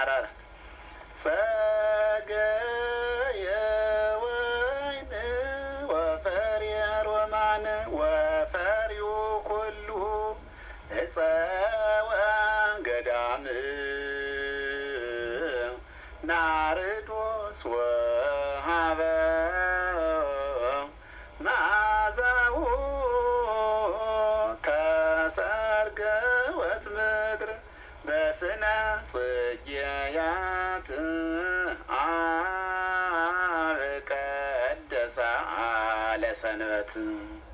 ጸገየ ወይን ወፈርየ ሮማን ወፈርዩ ኩሉ እፀወ ገዳም ናርዶስ ወሀበ መዓዛሁ ተሰርገ ወትምድር በስነ ጽጌያት አብ ቀደሳ ለሰንበት